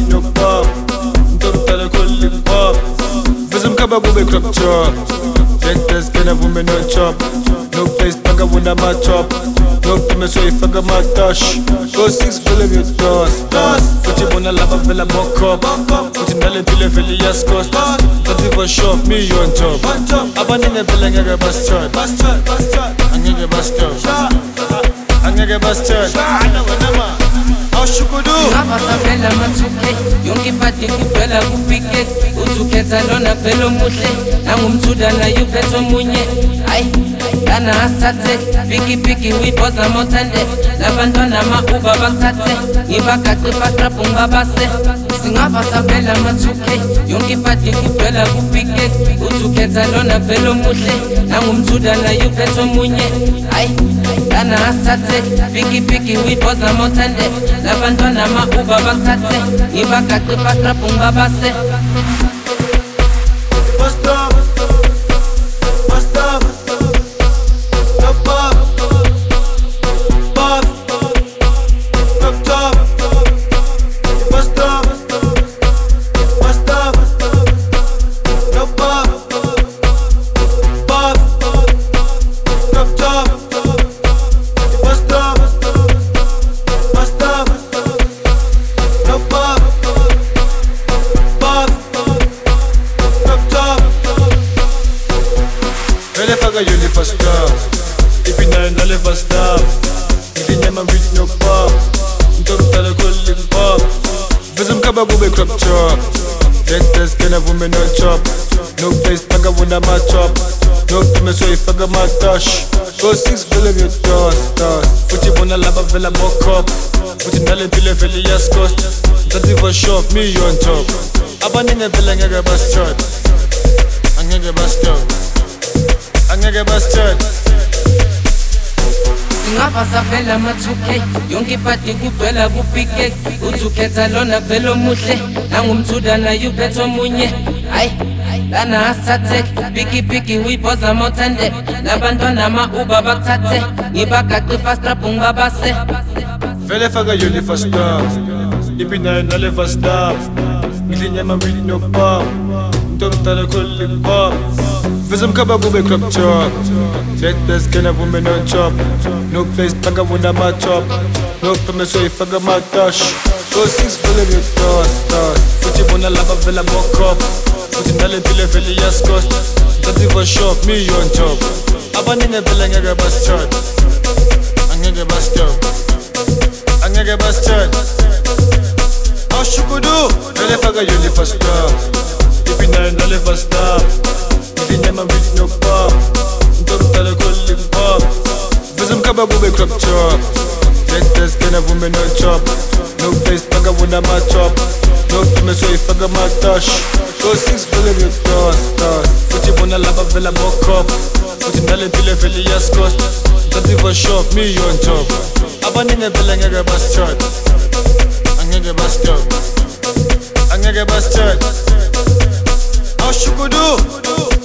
no pop. Don't tell a calling pop. Visum kaba bube crop chop. Check this kind of woman no chop. No place baga wunda my top. No pime so if I got my touch. Go 6 full of your toss. Put you on a lava villa mock up. Put in the pile fill your cost. But if I shop me you on top. Abanin a villa I got bastard. I'm gonna get bastard. I'm gonna get bastard. Ngapasabela mathuke yonke ipati ngivela kupike uthukhetha lona vele omuhle nangumthuda naye uphethe omunye hayi lana asathe pikipiki uyibhoza mothande labantwana ama-uba bakuthathe ngibagaqe fastrap ngibabase singapasabela mathuke yonke ipati ngivela kupike uthukhetha lona vele omuhle nangumthuda naye uphethe omunye hayi lana asathe pikipiki uyibhoza mothande labantwana ama-uba bakuthathe ngibagaqe fastrap ngibabase You never stop. If you never stop. If you never reach no pop. Don't tell a calling pop. Visum kaba bube crop chop. Check this kind of woman no chop. No place baga wunda my top. No pime so if I got my touch. Go 6 full of your toss. Put you on a lava villa mock up. Put in the pile fill your cost. Don't even shop me you on top. Abanin a villa I got bastard. I'm gonna get bastard. I'm gonna get bastard. Singapasabela mathuke yonke ipati kugcwela kupike uthukhetha lona vele omuhle nangumthuda naye uphethe omunye hayi lana asathe pikipiki uyibhoza mothande labantwana ama-uba bakuthathe ngibagaqe fastrap ngibabase Vele faka you never stop. Ipina never stop. Nginyama really no pop. Don't tell a calling pop. Visum kaba bube crop chop. Check this kind of woman on chop. No place baga wunda my top. No pime so if I got my touch. Go 6 full of your toss. Put you on a lava villa mock up. Put in the pile fill your cost. Don't even shop me you on top. Abanin a villa I got bastard. I'm gonna get bastard. I'm gonna get bastard. How should we do? Vele faga you never stop. If you never stop. If you never reach no pop. Don't tell a calling pop. Visum kaba bube crop chop. Check this kind of woman no chop. No place baga wunda my top. No pime so if I got my touch. Go 6 full of your toss. Put you on a lava villa mock up. Put in the pile fill your cost. Don't even shop me you on top. Abanin a villa I got bastard. I'm gonna get bastard. I'm gonna get bastard. How should we do?